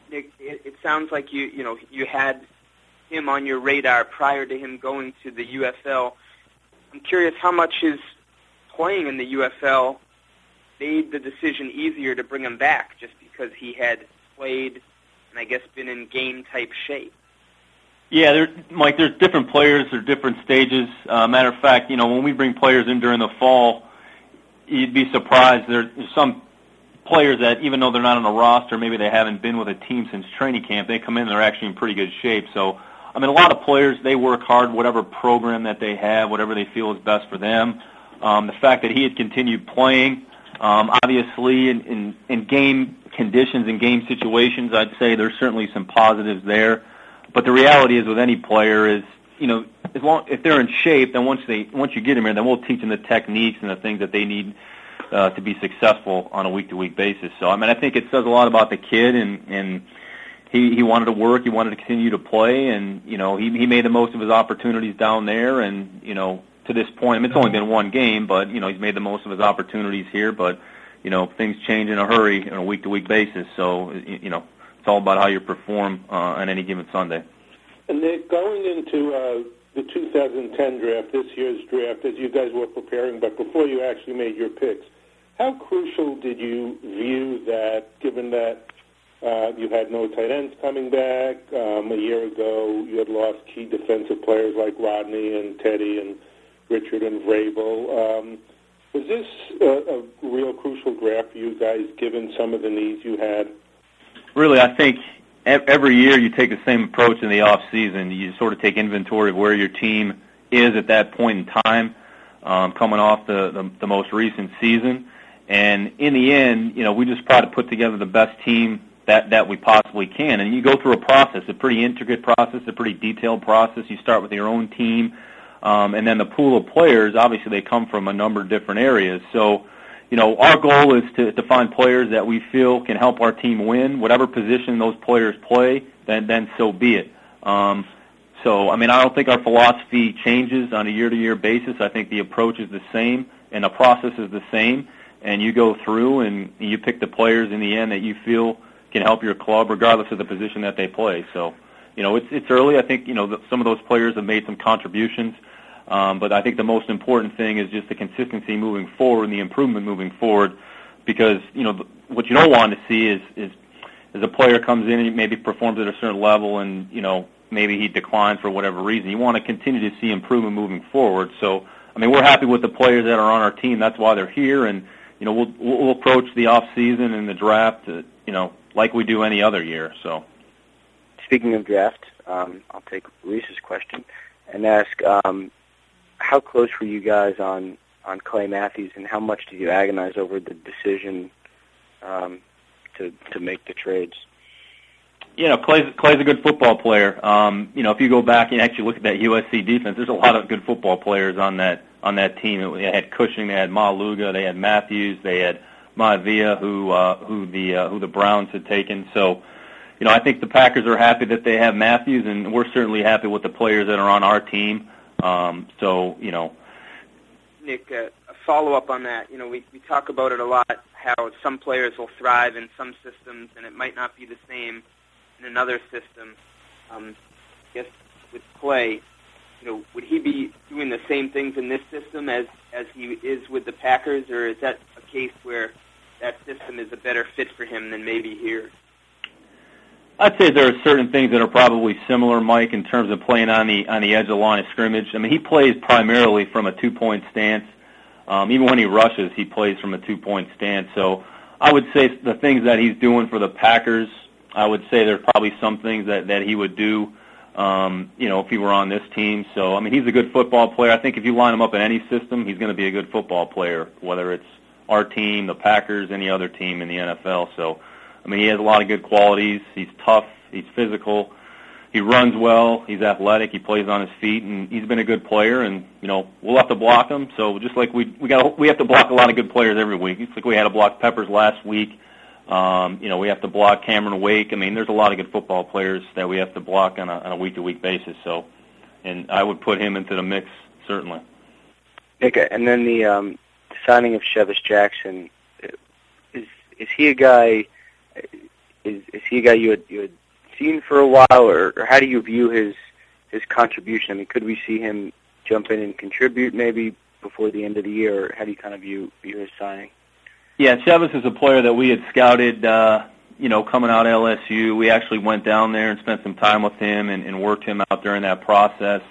Nick, it sounds like you had him on your radar prior to him going to the UFL. I'm curious how much his playing in the UFL made the decision easier to bring him back, just because he had played and I guess been in game-type shape. Yeah, Mike, there's different players, there's different stages. Matter of fact, when we bring players in during the fall, you'd be surprised. There's some players that, even though they're not on the roster, maybe they haven't been with a team since training camp, they come in and they're actually in pretty good shape. So, a lot of players, they work hard, whatever program that they have, whatever they feel is best for them. The fact that he had continued playing, obviously in game conditions and game situations, I'd say there's certainly some positives there. But the reality is with any player is, if they're in shape, then once you get them here, then we'll teach them the techniques and the things that they need to be successful on a week-to-week basis. So, I think it says a lot about the kid, and he wanted to work, he wanted to continue to play, and, he made the most of his opportunities down there, and, to this point, it's only been one game, but, he's made the most of his opportunities here, but, things change in a hurry on a week-to-week basis, so, it's all about how you perform on any given Sunday. And Nick, going into the 2010 draft, this year's draft, as you guys were preparing, but before you actually made your picks, how crucial did you view that, given that you had no tight ends coming back? A year ago, you had lost key defensive players like Rodney and Teddy and Richard and Vrabel. Was this a real crucial draft for you guys, given some of the needs you had? Really, I think every year you take the same approach in the off season. You sort of take inventory of where your team is at that point in time, coming off the most recent season. And in the end, we just try to put together the best team that we possibly can. And you go through a process, a pretty intricate process, a pretty detailed process. You start with your own team, and then the pool of players, obviously they come from a number of different areas. So, our goal is to find players that we feel can help our team win. Whatever position those players play, then so be it. So, I don't think our philosophy changes on a year-to-year basis. I think the approach is the same, and the process is the same. And you go through and you pick the players in the end that you feel can help your club, regardless of the position that they play. So, it's early. I think, some of those players have made some contributions. But I think the most important thing is just the consistency moving forward and the improvement moving forward, because, what you don't want to see is a player comes in and maybe performs at a certain level and, maybe he declines for whatever reason. You want to continue to see improvement moving forward. So, we're happy with the players that are on our team. That's why they're here. And, we'll approach the off season and the draft, like we do any other year. So, speaking of draft, I'll take Reese's question and ask, how close were you guys on Clay Matthews, and how much did you agonize over the decision to make the trades? Clay's a good football player. If you go back and actually look at that USC defense, there's a lot of good football players on that team. They had Cushing, they had Maluga, they had Matthews, they had Maivia, who the Browns had taken. So, I think the Packers are happy that they have Matthews, and we're certainly happy with the players that are on our team. Nick, a follow-up on that. We talk about it a lot, how some players will thrive in some systems, and it might not be the same in another system. I guess with Clay, would he be doing the same things in this system as he is with the Packers, or is that a case where that system is a better fit for him than maybe here? I'd say there are certain things that are probably similar, Mike, in terms of playing on the edge of the line of scrimmage. He plays primarily from a two-point stance. Even when he rushes, he plays from a two-point stance. So I would say the things that he's doing for the Packers, I would say there's probably some things that he would do, if he were on this team. So, he's a good football player. I think if you line him up in any system, he's going to be a good football player, whether it's our team, the Packers, any other team in the NFL. So, he has a lot of good qualities. He's tough. He's physical. He runs well. He's athletic. He plays on his feet, and he's been a good player. And we'll have to block him. So just like we have to block a lot of good players every week. It's like we had to block Peppers last week. We have to block Cameron Wake. There's a lot of good football players that we have to block on a week-to-week basis. So, and I would put him into the mix certainly. Okay, and then the signing of Chevis Jackson, is he a guy? is he a guy you had seen for a while, or how do you view his contribution? I mean, could we see him jump in and contribute maybe before the end of the year, or how do you kind of view his signing? Yeah, Chevis is a player that we had scouted, coming out of LSU. We actually went down there and spent some time with him and worked him out during that process.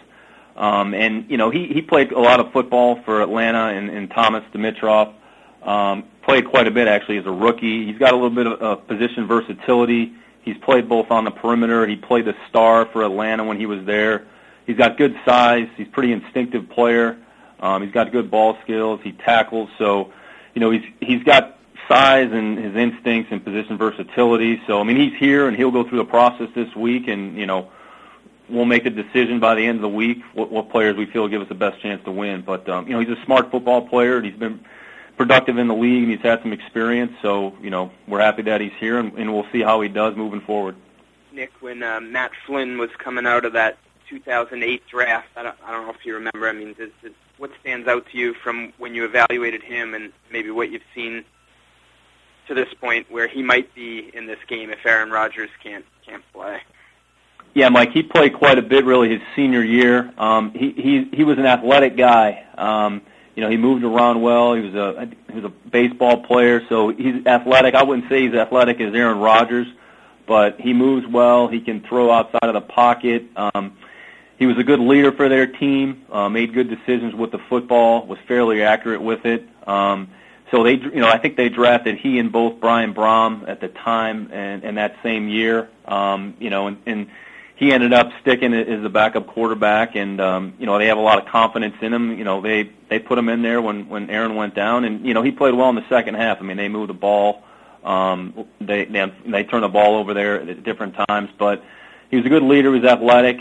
He played a lot of football for Atlanta and Thomas Dimitrov. Played quite a bit, actually, as a rookie. He's got a little bit of position versatility. He's played both on the perimeter. He played the star for Atlanta when he was there. He's got good size. He's a pretty instinctive player. He's got good ball skills. He tackles. So, he's got size and his instincts and position versatility. So, I mean, he's here, and he'll go through the process this week, and, we'll make a decision by the end of the week what players we feel give us the best chance to win. But, he's a smart football player, and he's been productive in the league, and he's had some experience. So, we're happy that he's here, and we'll see how he does moving forward. Nick, when Matt Flynn was coming out of that 2008 draft, I don't know if you remember, I mean, what stands out to you from when you evaluated him and maybe what you've seen to this point where he might be in this game if Aaron Rodgers can't play? Yeah, Mike, he played quite a bit really his senior year. He was an athletic guy. He moved around well. He was a baseball player, so he's athletic. I wouldn't say he's athletic as Aaron Rodgers, but he moves well. He can throw outside of the pocket. He was a good leader for their team. Made good decisions with the football. Was fairly accurate with it. So I think they drafted he and both Brian Brom at the time and that same year. And he ended up sticking as the backup quarterback, and they have a lot of confidence in him. They put him in there when Aaron went down, and he played well in the second half. I mean, they moved the ball. They turned the ball over there at different times, but he was a good leader. He was athletic.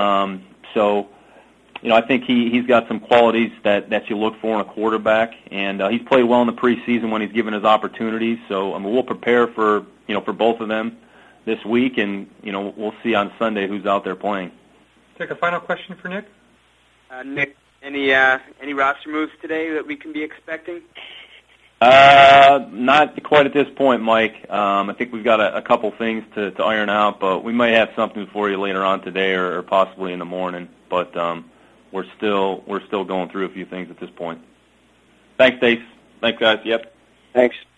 I think he's got some qualities that you look for in a quarterback, and he's played well in the preseason when he's given his opportunities. So we'll prepare for both of them this week, and we'll see on Sunday who's out there playing. Take a final question for Nick. Nick, any roster moves today that we can be expecting? Not quite at this point, Mike. I think we've got a couple things to iron out, but we might have something for you later on today or possibly in the morning. But we're still going through a few things at this point. Thanks, Dave. Thanks, guys. Yep. Thanks.